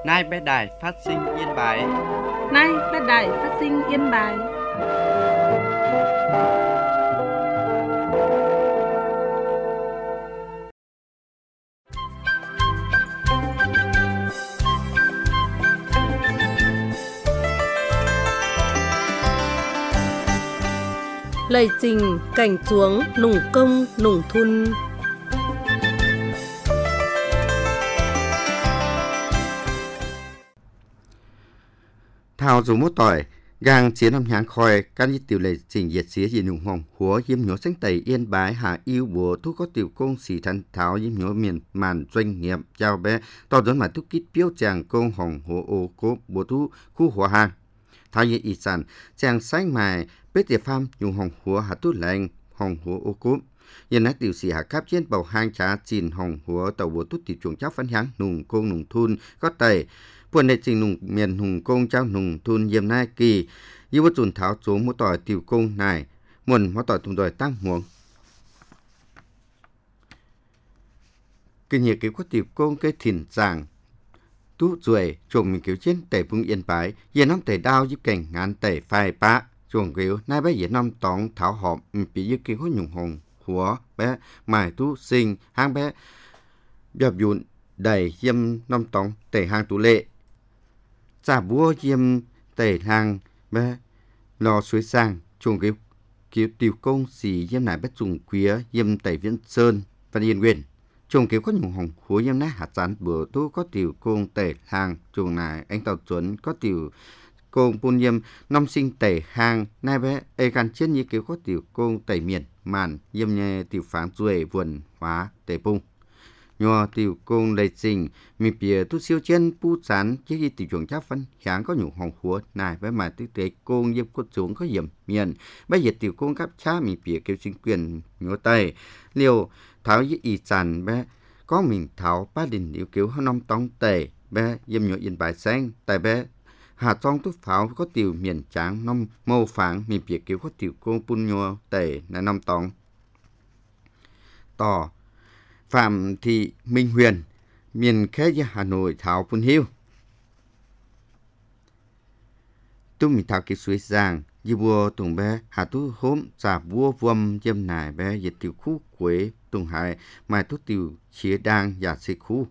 Nay bé đài phát sinh Yên Bái. Nay bé đài phát sinh Yên Bái. Lời trình cảnh chuống nùng công nùng thun. Thảo dù mốt tỏi, gang chiến năm nháng khoi, các như tiểu lệ trình diệt xía gì nùng hồng, húa yếm nhố xanh tẩy Yên Bái hạ yêu bùa thu có tiểu công xỉ thân tháo yếm nhố miền màn doanh nghiệp chào bé, tỏ dẫn mà thu kít biếu chàng công hồng húa ô cố bùa thu khu húa hàng. Thảo như ý sản, chàng sáng mài, bếp tiệp pham dùng hồng húa hạ tú lệnh, hồng húa ô cố. Yên nát tiểu sĩ hạ cáp trên bầu hang trá chìn hồng húa tàu bùa thu tiểu chuồng cháo phán háng nùng công nùng thun, có tẩy. Buồn đệ trình nùng miền hùng công trao nùng thun yếm nai kỳ, yêu bất dùn tháo số mô tỏi tiểu công này, muôn mô tỏi tùng đòi tăng muộn. Kinh nhiệt cứu có tiểu công cái thìn giảng, tú ruồi, chuồng mình cứu trên tẩy vùng Yên Bái, yên năm tẩy đao giúp cảnh ngàn tẩy phai bá, chuồng cứu, nay bé yên năm tóng tháo họp, bị yêu cứu có nhung hồng, húa, bé, mài tú sinh, hang bé, dập dụn, đầy yếm năm tóng tẩy hang tú lệ. Giả búa yếm tẩy hàng bé lò suối sang chuồng cứu tiểu công xì yếm nải bất dùng quía yếm tẩy viễn sơn và yên nguyên chuồng cứu có nhung hồng húa yếm nát hạt rán bữa tu có tiểu công tẩy hàng chuồng nải anh tàu chuẩn có tiểu công bun yếm năm sinh tẩy hàng nai bé ê gan chết như cứu có tiểu công tẩy miền màn yếm nhẹ tiểu phán ruồi vườn hóa tẩy bung nhòa tiểu công lệ trình mi bìa tu siêu chân pu sán chứ khi tiểu chuẩn chắc phân sáng có nhủ hồng húa này với mà thực tế công yếm cốt xuống có hiểm miền bây giờ tiểu công cấp cha mi bìa kêu chính quyền nhớ tay liều tháo với ý sàn bé có mình tháo ba đình liều cứu hơn năm tông tề bé yếm nhớ Yên Bái xanh tại bé hà trong tu pháo có tiểu miền trắng năm màu phẳng mi bìa cứu có tiểu công pun nhua tề là năm tông tỏ Phạm Thị Minh Huyền, miền khé Hà Nội thảo phun hiu. Tu mình thảo cái suối giang, như bùa tùng bé, hà tu hôm giả bùa vâm dâm nải bé dịch tiểu khu quế tùng hải, mà tu tiểu chia đang giả xê khu.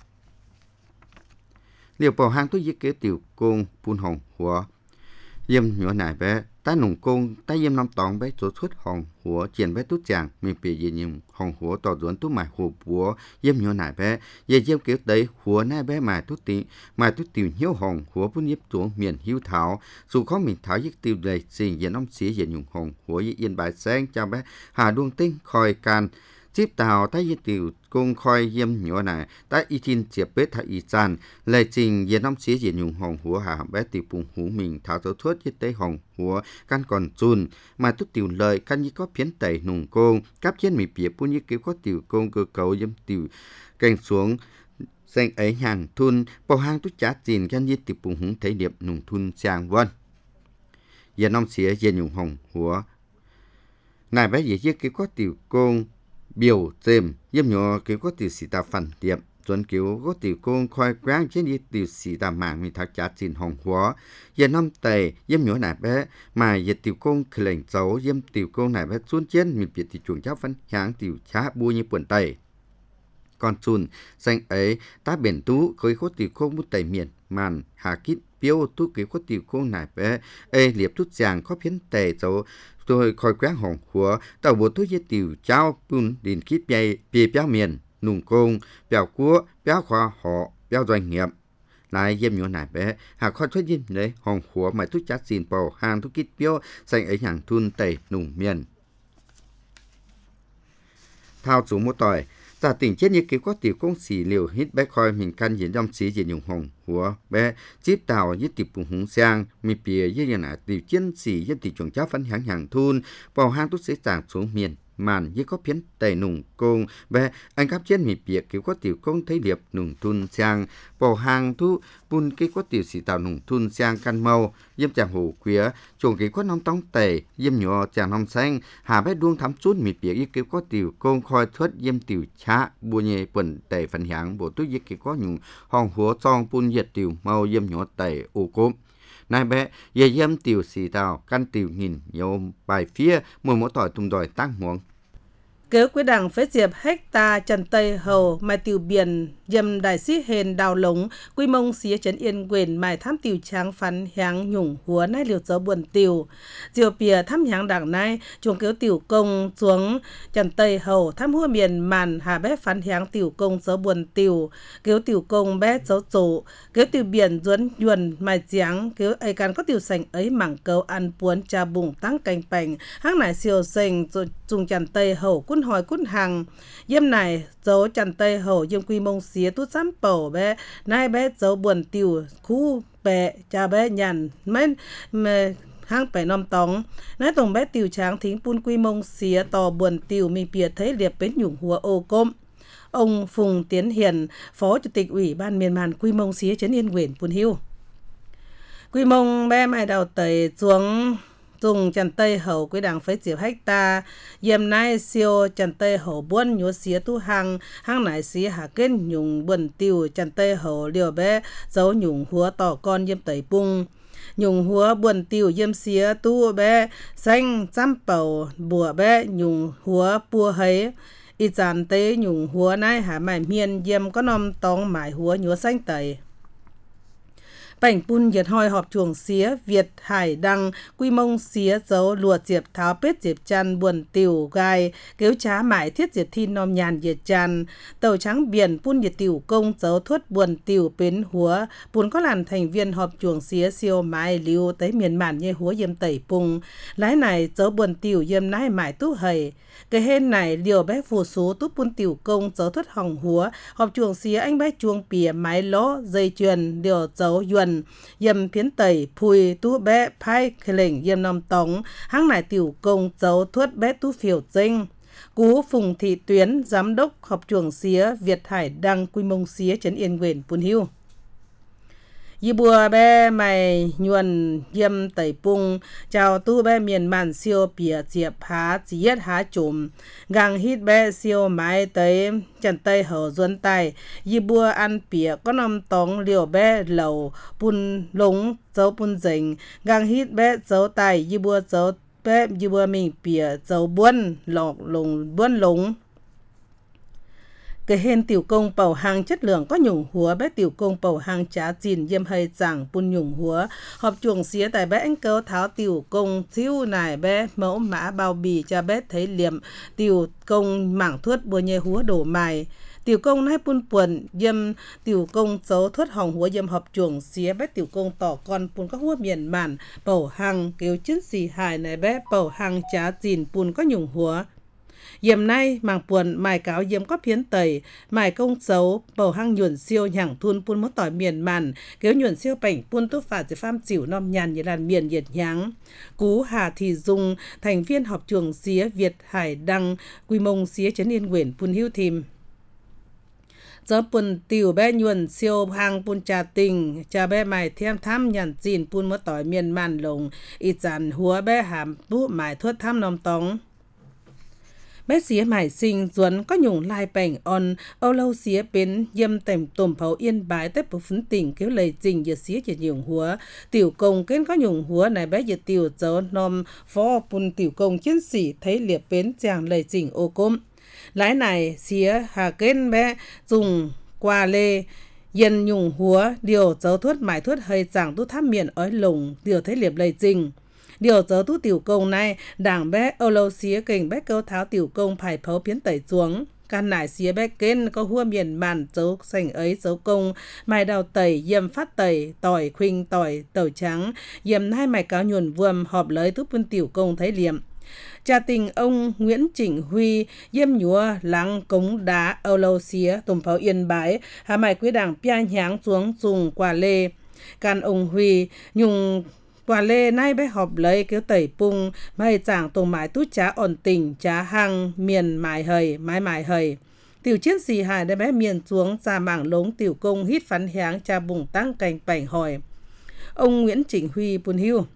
Liều bầu hang tu dứt kế tiểu công phun hồng hùa, dâm nhỏ nải bé, ta nùng công, ta yếm năm tóng bé số suốt hồng húa triển bé tút chàng, mình bị gì nhưng hồng húa tỏ duẩn tút mải hùa búa, yếm nhỏ nải bé, dây yếm kiểu đấy húa nai bé mải tút tiểu hiếu hồng húa bún yếp xuống miền hiếu thảo, dù khó mình thảo giấc tiêu đầy xình diện ông xí diện nhung hồng húa với Yên Bái xanh cho bé, hà đuông tinh khoi can, chip tàu ta yết tiểu công khoi yếm nhỏ nải, ta y thiên chiệp bết thả y chan, lệ trình diện ông xí diện nhung hồng húa hà bé tiểu bùng hú mình thảo dấu thuốc yết tế hồng húa căn còn chun mà tút tiểu lời căn như có phiến tẩy nùng công cáp trên mì bìa bún như kiểu có tiểu công cơ cấu yếm tiểu cành xuống xanh ấy hàng thun bầu hang tút chát chìn căn như tiểu bùng hú thấy điệp nùng thun sang vân diện ông xí diện nhung hồng húa này bé gì kiểu có tiểu công biểu thêm yếm nhỏ kiểu có tiểu sĩ ta phản tiệm tuần kiểu có tiểu công khoai quang trên đi tiểu sĩ ta mạng mình thắc chát xin hồng hóa giờ năm tề yếm nhỏ nải bé mà giờ tiểu công khởi lệnh xấu yếm tiểu công nải bé xuống trên mình biệt thì chuồng cháo phân háng tiểu chá bua như quần tây còn chun xanh ấy ta biển tú khơi có tiểu công bút tây miền màn hà kít biếu tú kiểu có tiểu công nải bé ê liệp tút giàng có phiến tề xấu tôi khoi quán hồng húa tàu bộ thuốc tiểu cháo bún đình kít bia béo miền nùng công béo cua béo khoa họ béo doanh nghiệp lại yếm nhỏ nải bé hà khoi thuốc yếm đấy hồng húa mà thuốc chát xin bầu hàng thuốc kít béo xanh ấy hàng thun tẩy nùng miền thao chủ một tỏi giả tỉnh chết như kiểu có tiểu công xì liều hít bé khoi mình căn diễn trong xí diễn nhung hồng húa bé chip tàu với tiểu bùng húng sang mi bìa với nhà nà tiểu chiến xì với tiểu chuồng cháo phấn hàng thun bầu hang tút sẽ tàng xuống miền màn như có phiến tẩy nùng công về anh cáp trên mì bịa kiểu có tiểu công thấy điệp nùng thun sang bỏ hàng thu bùn cái có tiểu sĩ tạo nùng thun sang căn màu diêm chàng hồ quía chuồng cái có nông tông tẩy diêm nhỏ chàng nông xanh hà bé đuông thắm chút mì bịa như kiểu có tiểu công khoi thuất diêm tiểu chá bùa nhẹ quần tẩy phần hạng bộ túi như kiểu có nhung hòn húa xong bùn diệt tiểu màu diêm nhỏ tẩy ô cốm nai bé ye yếm tiểu xì tàu căn tiểu nghìn nhiều bài phía mùi mỗi tỏi tung đòi tăng muộn Kế quyết đảng phế diệp hecta trần Tây Hầu mai tiểu biển dầm đại sĩ hền đào lống quy mông xía trấn yên quyền mai tham tiểu tráng phán háng nhủng húa nai liều dấu buồn tiểu diều bìa tham háng đảng nai chuồng kéo tiểu công xuống trần Tây Hầu tham hua miền màn hà bé phán háng tiểu công dấu buồn tiểu kéo tiểu công bé dấu tổ kéo tiểu biển duấn yuần mai giáng kéo ấy can có tiểu sành ấy mảng câu ăn buồn trà bùng tăng cành bành háng nải siêu sành dùng trần Tây Hầu quân hỏi quân hàng yếm này dấu trần Tây Hầu yếm quy mông xía tút xám bầu bé nai bé dấu buồn tiểu khu bẹ cha bé nhàn men hang bẻ nom tóng nai tổng bé tiểu tráng thính pun quy mông xía tò buồn tiểu mi bìa thấy liệp bến nhủng hùa ô côm. Ông Phùng Tiến Hiền, Phó Chủ tịch Ủy ban miền màn quy mông xía trấn Yên Nguyễn Pun Hiu. Quy mông bé mai đầu tẩy xuống dùng trần Tây Hầu quy đảng phế diệp hecta yếm nai siêu trần Tây Hầu buôn nhúa xía tu hang nải xía hạ kết nhung buồn tiêu trần Tây Hầu liều bé dấu nhung húa tỏ con yếm tẩy bung nhung húa buồn tiêu yếm xía tu bé xanh chăm bầu bùa bé nhung húa bùa hấy y dàn tế nhung húa nai hạ mải miên yếm có nom tóng mải húa nhúa xanh tẩy Bảnh pun nhiệt hoi họp chuồng xía Việt Hải Đăng quy mông xía dấu lùa diệp tháo pết diệp chăn buồn tiểu gai kéo trá mãi thiết diệp thi nom nhàn diệt chăn tàu trắng biển pun nhiệt tiểu công dấu thuất buồn tiểu bến húa pun có làm thành viên họp chuồng xía siêu mãi lưu tới miền màn như húa yếm tẩy pung lái này dấu buồn tiểu yếm nái mãi tú hầy cái hên này liều bé phù số túp pun tiểu công dấu thuất hỏng húa họp chuồng xía anh bé chuồng pìa mái ló dây chuyền liều dấu yuần yếm phiến tẩy phùi tú bé phai khởi lệnh yếm nom tống hang nải tiểu công dấu thuất bé tú phiểu dinh cú Phùng Thị Tuyến giám đốc họp chuồng xía Việt Hải Đăng quy mông xía trấn Yên Nguyễn Pun Hiu. Yi bùa bé mày nhuần yếm tẩy pung chào tu bé miền màn siêu bìa diệp há chiết há chùm gang hít bé siêu mái tới trần Tây Hầu duân tay yi bùa ăn bìa có nom tóng liều bé lầu pun lúng dấu pun dình gang hít bé dấu tay yi bùa dấu bé yi bùa mình bìa dấu buôn lọc lùng buôn lúng cái hên tiểu công bầu hàng chất lượng có nhung húa bé tiểu công bầu hàng trá chìn yếm hay giảng pun nhung húa họp chuồng xía tại bé anh cơ tháo tiểu công chiêu nải bé mẫu mã bao bì cho bé thấy liệm tiểu công mảng thuất bùa nhẹ húa đổ mài tiểu công nai pun puần yếm tiểu công dấu thuất hỏng húa yếm họp chuồng xía bé tiểu công tỏ con pun có húa miền màn bầu hàng kêu chiến xì hài này bé bầu hàng trá chìn pun có nhung húa yếm nay màng buồn mài cáo yếm có phiến tẩy mài công dấu bầu hang nhuần siêu nhẳng thun pun mất tỏi miền màn kéo nhuần siêu bảnh pun tốt phạt để pham chịu nom nhàn như làn miền nhiệt nháng cú Hà Thị Dung thành viên họp chuồng xía Việt Hải Đăng quy mông xía trấn Yên Nguyễn Pun Hiu thìm gió pun tiểu bé nhuần siêu hang pun trà tình trà bé mài thêm tham nhàn chìn pun mất tỏi miền màn lồng ít dàn húa bé hàm bú mài thuất tham nom tóng bé xía mải sinh duẩn có nhung lai bảnh on âu lâu xía bến yếm tèm tôm pháo Yên Bái tới bộ phấn tỉnh kéo lầy trình giờ xía chỉ nhung húa tiểu công kết có nhung húa này bé giờ tiểu dấu nom phó pun tiểu công chiến sĩ thấy liệp bến chàng lầy trình ô cốm lái này xía hà kết bé dùng qua lê yên nhung húa điều dấu thuất mải thuất hơi giảng tu tháp miền ói lồng điều thấy liệp lầy trình điều dấu tu tiểu công này đảng bé âu lâu xía kình bé câu tháo tiểu công phải phấu phiến tẩy xuống can nải xía bé kên có hua miền màn dấu sành ấy dấu công mài đào tẩy yếm phát tẩy tỏi khuynh tỏi tàu trắng yếm hai mài cáo nhuần vuông họp lấy túp phân tiểu công thấy liệm cha tình ông Nguyễn Chỉnh Huy yếm nhúa láng cống đá âu lâu xía tùm pháo Yên Bái hà mài quý đảng pia nháng xuống dùng quả lê can ông Huy nhung quả lê nay bé họp lấy kéo tẩy pung mày chàng tổ mái tút trá ổn tình trá hăng miền mài hầy mái mài hầy tiểu chiến sĩ hài đã bé miền xuống ra mảng lống tiểu công hít phán háng cha bùng tăng cành bảnh hỏi ông Nguyễn Chỉnh Huy Pun Hiu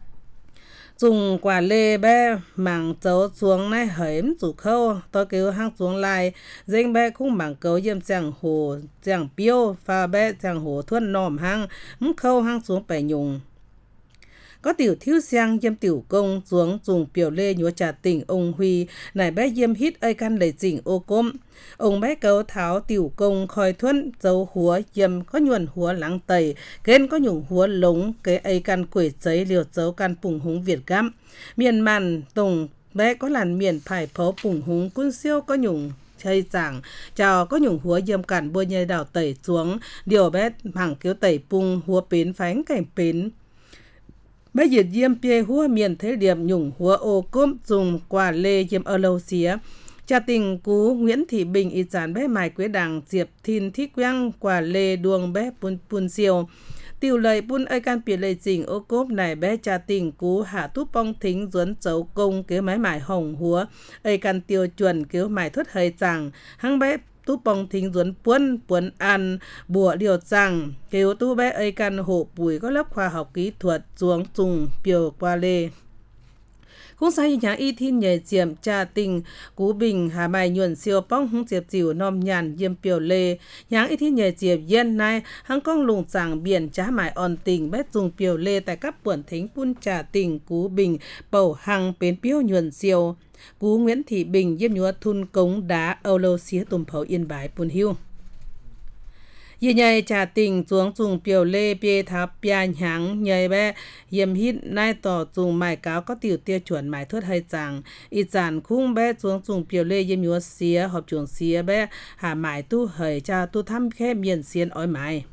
dùng quả lê bé mảng dấu xuống nay hếm rủ khâu tôi kêu hang xuống lại danh bé cũng mảng cấu yếm chẳng hồ chẳng piêu pha bé chẳng hồ thuần nòm hang khâu hang xuống bẻ nhung có tiểu thiếu sang yếm tiểu công xuống dùng biểu lê nhúa trà tỉnh ông Huy nải bé yếm hít ơi căn lấy chỉnh ô cốm ông bé cấu tháo tiểu công khoi thuần dấu húa yếm có nhuần húa lắng tẩy kên có nhung húa lống cái ơi căn quỷ giấy liều dấu căn phùng húng Việt Găm miền màn tùng bé có làn miền phải phó phùng húng quân siêu có nhung chơi giảng chào có nhung húa yếm cản bôi nhây đảo tẩy xuống điều bé mảng kiếu tẩy pung húa pến phánh cảnh pến bây giờ yếm pê húa miền thế điểm nhung húa ô cốm dùng quả lê yếm ở lâu xía cha tình cú Nguyễn Thị Bình y chán bé mài quế đảng diệp thìn thích quang quả lê đuông bé pun siêu tiểu lời pun ơi can biệt lời chỉnh ô cốp này bé cha tình cú hạ túp bong thính duấn chấu công kế máy mài hồng húa ơi can tiêu chuẩn kéo mài thất hơi chàng hăng bé túp bong thính duấn puân ăn bùa điều chàng kéo tu bé ơi can hộ bùi có lớp khoa học kỹ thuật xuống dùng biểu qua lê cũng sai nhà y thiên nhảy chiếm cha tình cú bình hà mài nhuận siêu bong hung diệp diều nom nhàn yếm biểu lê nhà y thiên nhảy chiếm yên nay hăng công lùng sàng biển trá mài on tình bét dùng biểu lê tại các buồn thính pun trà tình cú bình bầu hăng bến piêu nhuận siêu cú Nguyễn Thị Bình yếm nhúa thun cống đá âu lâu xía tùm phấu Yên Bái Pun Hiu Ye nhai trà tình xuống dùng biểu lê bê tháp bia nháng nhai bé yếm hít nai tỏ dùng mài cáo có tiểu tiêu chuẩn mài thuất hay chàng y giản khung bé xuống dùng biểu lê yếm nhúa xía họp chuồng xía bé hà mài tu hời cha tu thăm khe miền xiên ói mài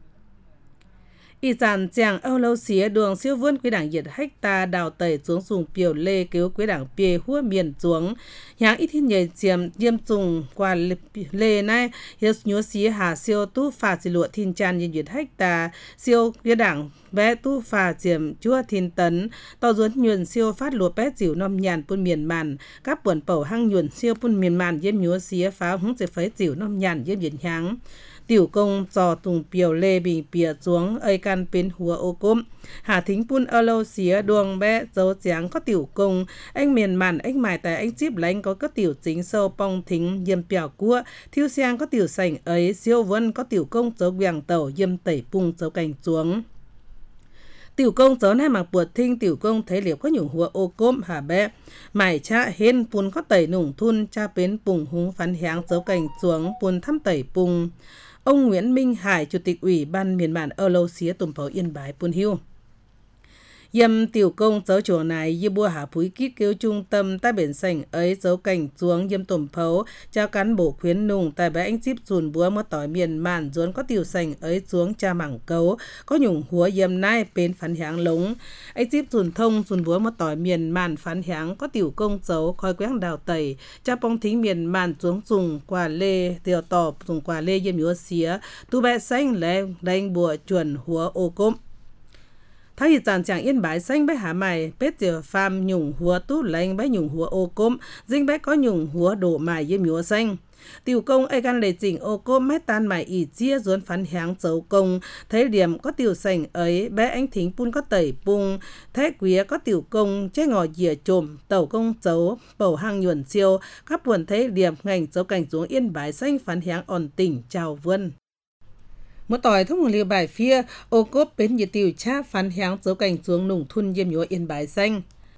y giản chàng âu lâu xía đường siêu vươn quý đảng nhiệt hecta đào tẩy xuống dùng biểu lê cứu quý đảng bê hua miền xuống nháng ít thiên nhảy chiếm yếm dùng qua lê này hiếu nhúa xía hà siêu tu phà xì lụa thiên chan nhiệt hecta siêu quý đảng bé tu phà chiếm chua thiên tấn tàu duốn nhuần siêu phát lụa bé dịu nom nhàn pun miền màn các buồn bầu hăng nhuần siêu pun miền màn yếm nhúa xía pháo húng sẽ phấy dịu nom nhàn yếm nhiệt nháng tiểu công dò tùng biểu lê bình bìa xuống ơi can pến húa ô cốm hà thính pun ơ lâu xía đuông bé dấu dáng có tiểu công anh miền màn anh mài tại anh chip lánh có tiểu chính sâu bong thính yếm bèo cua thiêu sang có tiểu sành ấy siêu vân có tiểu công dấu quàng tàu yếm tẩy pung dấu cành xuống tiểu công dấu này mặc buộc thinh tiểu công thấy liệu có nhung húa ô cốm hà bé mải cha hên pun có tẩy nùng thun cha pến pung húng phán háng dấu cành xuống pun thăm tẩy pung ông Nguyễn Minh Hải, Chủ tịch Ủy ban miền bản ơ lâu xía tùm phấu Yên Bái Pun Hiu yếm tiểu công dấu chuồng này như bua hạ phúi kít kêu trung tâm tại biển sành ấy dấu cảnh xuống yếm tùm phấu cho cán bộ khuyến nùng tại bé anh chip dùn búa mất tỏi miền màn dốn có tiểu sành ấy xuống cha mảng cấu có nhung húa yếm nai bên phán háng lống anh chip dùn thông dùn búa mất tỏi miền màn phán háng có tiểu công dấu khói quét đào tẩy cha bong thính miền màn xuống dùng quả lê tiểu tỏ dùng quả lê yếm nhúa xía tu bé xanh lê đánh bùa chuẩn húa ô cốm thay vì giàn chàng Yên Bái xanh bé hà mày bết giờ pham nhung húa tú lành bé nhung húa ô cốm dinh bé có nhung húa đổ mài yếm nhúa xanh tiểu công ai gan lấy chỉnh ô cốm mét tan mài ỉ chia duốn phán háng dấu công thấy điểm có tiểu sành ấy bé anh thính pun có tẩy pung thế quía có tiểu công chế ngò dìa trồm tàu công dấu bầu hang nhuần siêu các buồn thấy điểm ngành dấu cảnh xuống Yên Bái xanh phán háng ổn tỉnh chào vươn một tỏi thông một liều bài phía ô cốp bến nhiệt tiểu cha phán háng dấu cảnh xuống nùng thun yếm nhúa Yên Bái xanh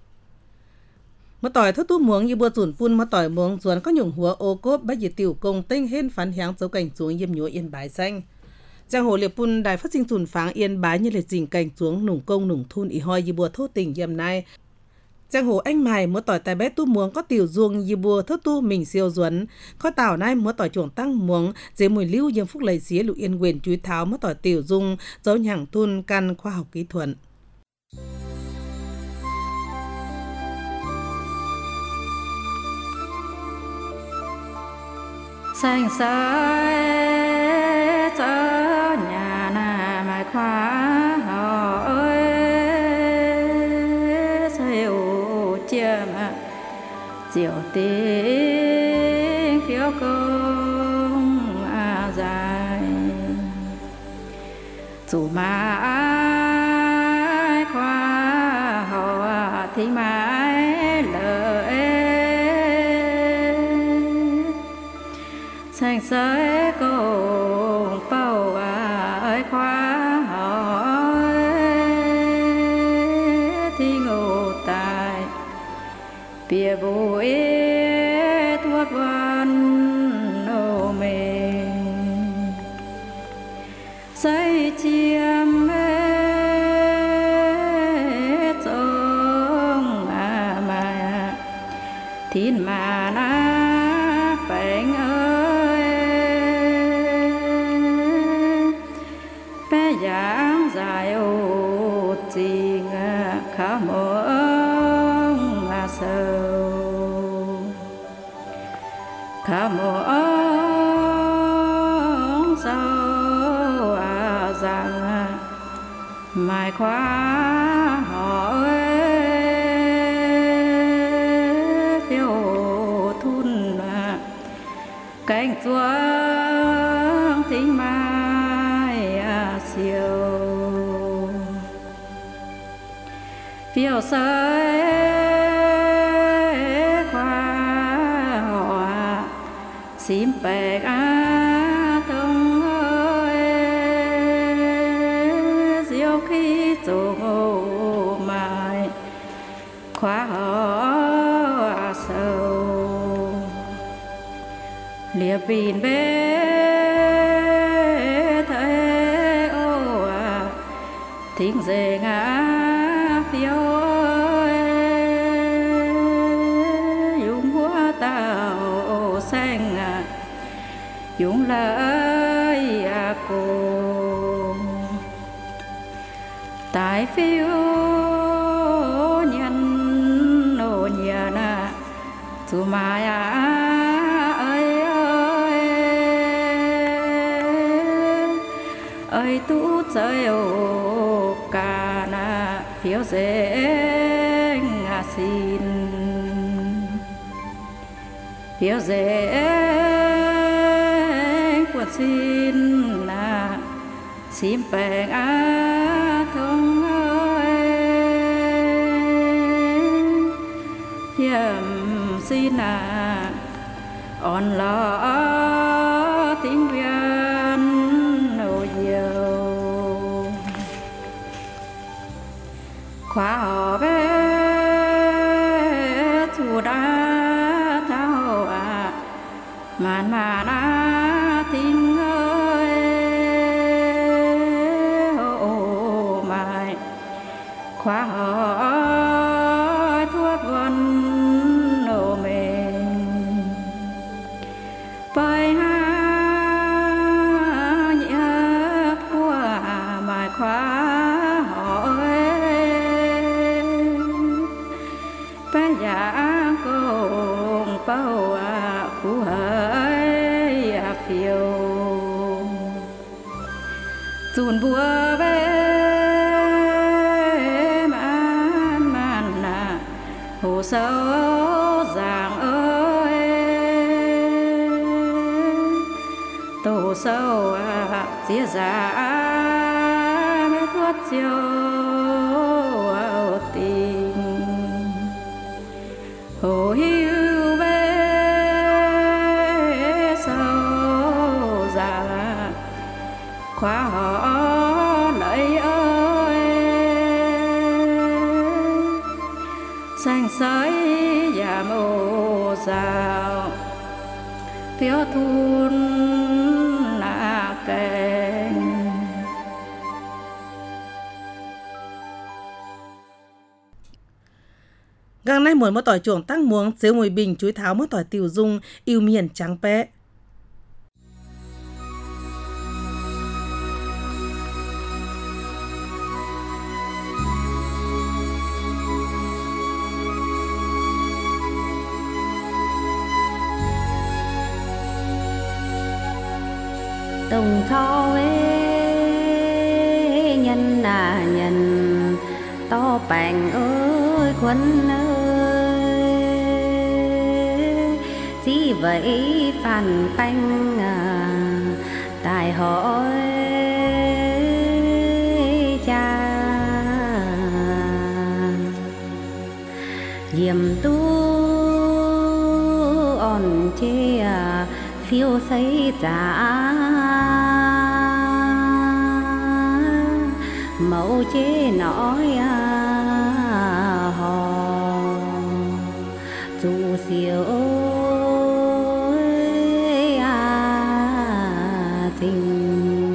một tỏi thốt tú muống như bua dùn phun một tỏi muống duốn có nhung húa ô cốp bách nhiệt tiểu công tinh hên phán háng dấu cảnh xuống yếm nhúa Yên Bái xanh giang hồ liệp phun đài phát sinh dùn pháng Yên Bái như liệt dình cảnh xuống nùng công nùng thun ý hoi như bua thốt tình yếm nay giang hồ anh mài múa tỏi tài bé tu muống có tiểu ruông như bùa thất tu mình siêu duấn có tảo nay múa tỏi chuồng tăng muống dễ mùi lưu yếm phúc lầy xía lụ yên quyền chúi tháo múa tỏi tiểu dung dấu nhẳng thun căn khoa học kỹ thuật xanh sái cho nhà nà mài khoa ơi chiều tiếng phiếu công dài dù mãi khoa họ thì mãi lợi xanh sới cùng bao ai khoa họ thì ngủ tại bìa bụi tuốt văn nô mình say chiêm hết trong mà thìn mà na bánh ơi bé dáng dài ô tình khá mong sâu khá mong sâu rằng mai khóa họ phiêu thun cánh xuống tính mai siêu phiêu sơi khoa họ xím bẹt thông ơi diêu khi tổ mai khoa họ sâu liệp vìn bê thế ô thính dề ngã phiêu dùng hoa tàu xanh dùng lời cô tại phiêu nhân nô nhà na dù mai ơi tú chơi ô ca na phiếu dễ xin phiếu dễ quật xin na xím bèn thông ơi hiểm xin on lo tiếng viên nô nhiều khóa họ về thủ đá thao màn tiếng ơi ô mai khóa họ thuốc vân nô mình bài hát nhớ của mai khóa họ bé già cùng bao phù hơi phiêu dùn bùa về man hồ sâu giang ơi tổ sâu chia ra mấy thuốc chiều tình hồ hiu về sâu già khóa họ lấy ơi xanh sới và màu rào phiếu thun nạ kênh gang nay muốn một tỏi chuồng tăng muống xếu mùi bình chuối tháo một tỏi tiểu dung yêu miền trắng pẽ tùng thọ nhân là nhân to bành ơi quân ơi vậy phản banh tại hỏi cha diệm tu on chê phiêu xây trả mẫu chế nói hò dù siêu tình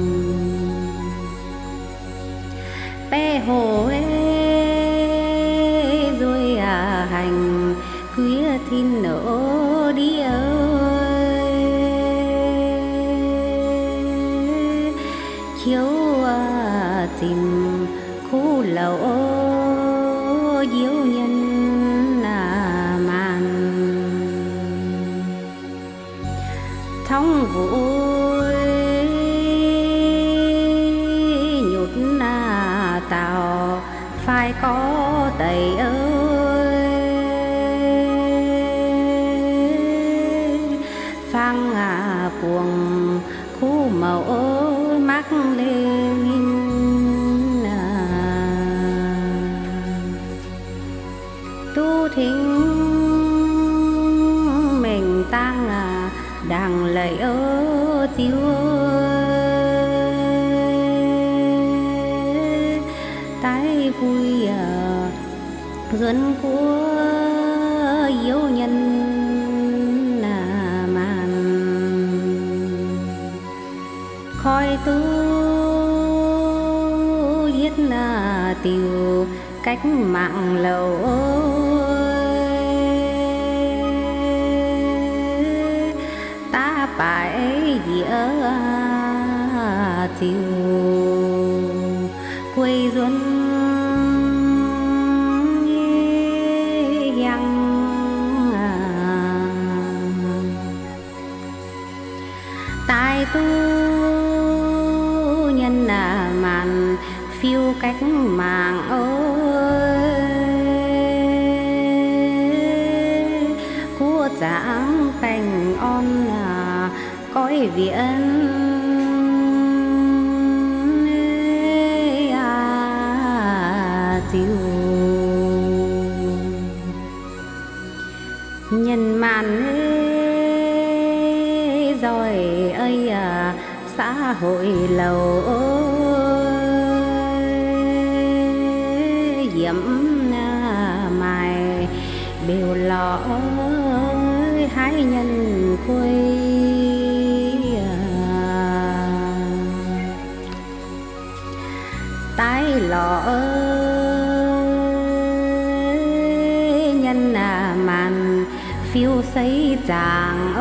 bé hồ rồi hành khuya thiên nở đi ơi chiếu tìm khu lầu diếu nhân màn thông vui nhút tàu phải có đầy ơi phang cuồng khu màu ơi mắc lên tu thính mình tăng đằng lời ơ tiêu tái vui dân của yêu nhân màn khói tu giết tiêu cách mạng lâu ta phải dĩa tiêu quê ruân tai tu nhân màn phiêu cách mạng ơi của dáng cành on cõi viện tiêu nhân màn rồi ơi xã hội lầu diễm mài biểu lọ hái nhân quê tái lọ nhân màn phiêu xây chàng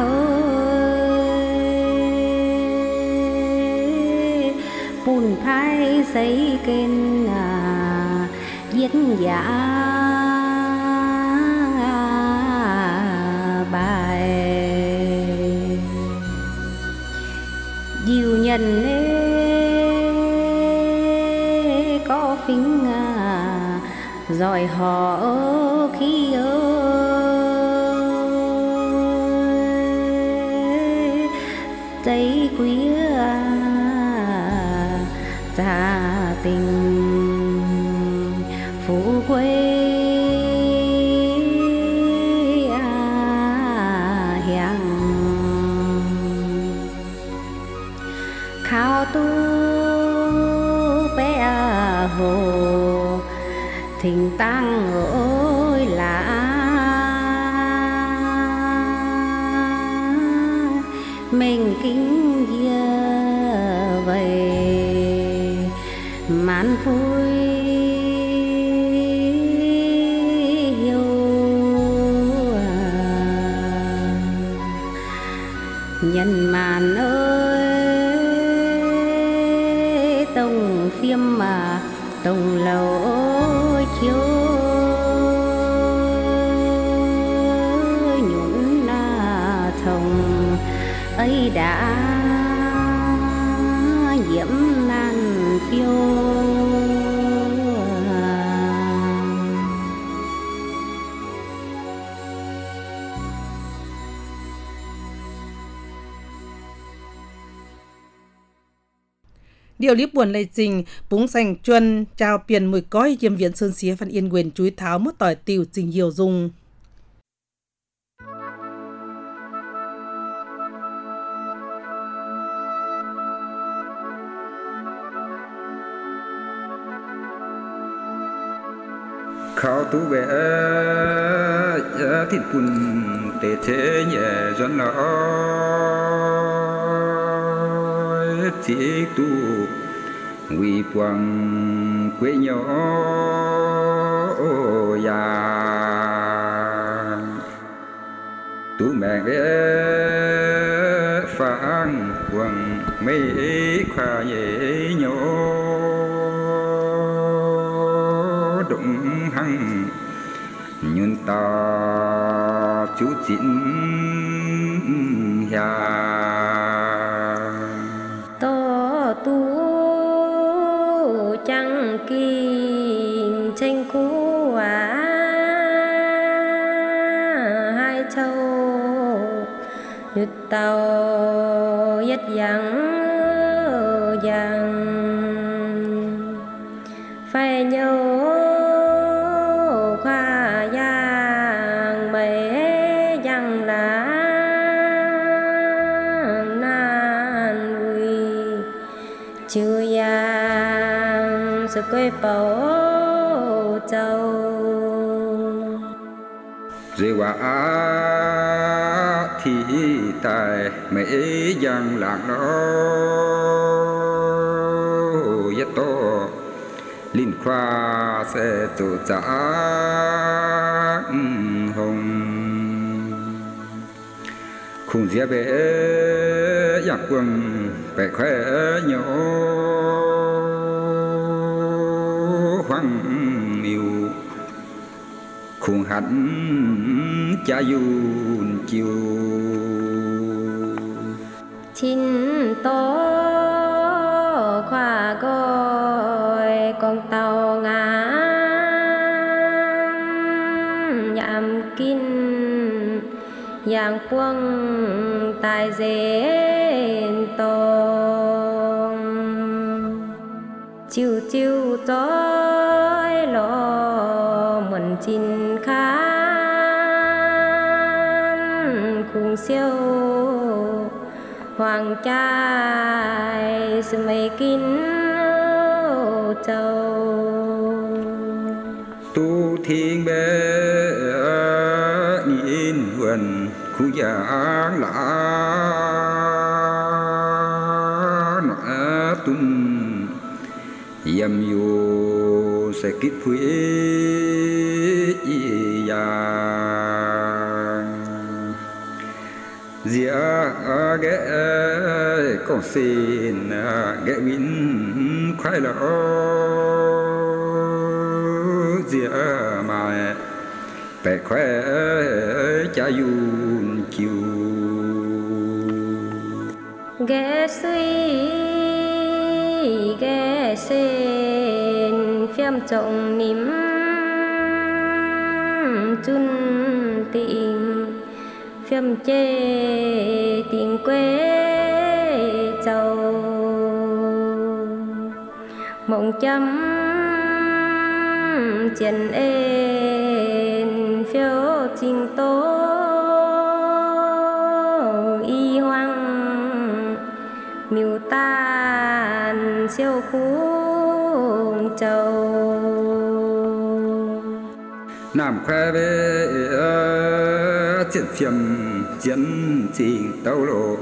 ơi bùn phai xây kênh giết giả bài diệu nhân có phính rồi họ khi tây quý gia tình phú quê hiang khao tu bé hồ thình tăng ơi là mình kính dơ về màn vui hiu nhân màn ơi tông phim mà tông lầu chiếu nhún thông ấy đã diễm nan phiêu Điều lý buồn lây trình, búng sành chuân, trao tiền mùi cõi diêm viện sơn xía Văn Yên quyền chúi tháo mất tỏi tiểu trình nhiều dùng. khao tu bé thịt bùn tê thế nhẹ doan lo chỉ tu vì quang quê nhỏ già tu mẹ ghé phang quang mấy khoa nhẹ nhỏ đụng hăng nhún ta chú chín ya to tu chẳng kinh tranh cú hai châu nhật tàu yết yang phải nhớ khoa yang mấy yang là nan uy chưa yang sự quê bảo châu rồi quả thì tại mấy yang lạc đó yết to linh khoa sẽ tổ trả hồng khung dĩa bé giặc quần bé khỏe nhỏ hoang miêu khung hẳn cha yun chiều chín to khoa gọi con tàu ngán nhảm kín yang quăng tài dễ tông chiều chiều tối lo mình chín khán cùng siêu hoàng trai sự mây kín châu tu thiên bé nhìn vườn khu giang lá nọ tung yam yo sẽ kích phuế dĩa ghé con xin ghé win khoai lỡ dĩa mà bé khoe cha yun chiều ghé suy ghé sen phim trọng niệm chun tình phim chê tình quê châu mộng chấm chân ên phiêu trình tố y hoang miêu tan siêu khung châu nam khoe về chiến phim chiến trình tàu lộ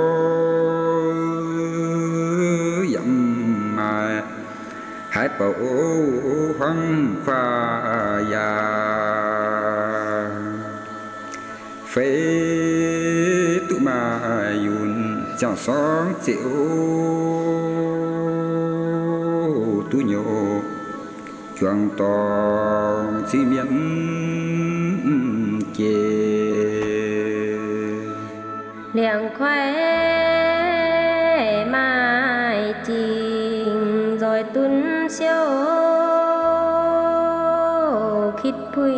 yam mà hai bảo hoang khoa ya phê tụ mà yun chẳng sống chịu tu nhổ choàng to chi miễn chê liền khoe mai trình rồi tuân siêu khít pui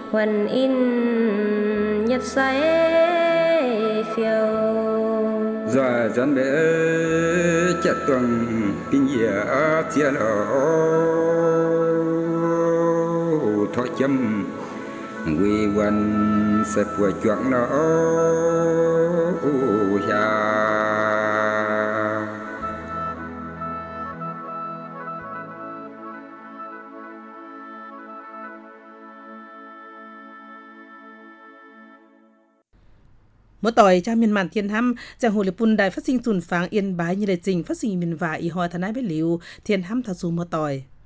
Huân in nhật say phiêu do dân bé chặt tuần kinh nghĩa chia lỡ thọ châm quy quan sẽ của chọn nó ya Mỗi tối cha miền màn thiên hăm giang hồ liệp bùn đài phát sinh tuần pháng yên bái như đại trình phát sinh miền và y hoa thân ái với liu thiên hăm thao su mỗi tối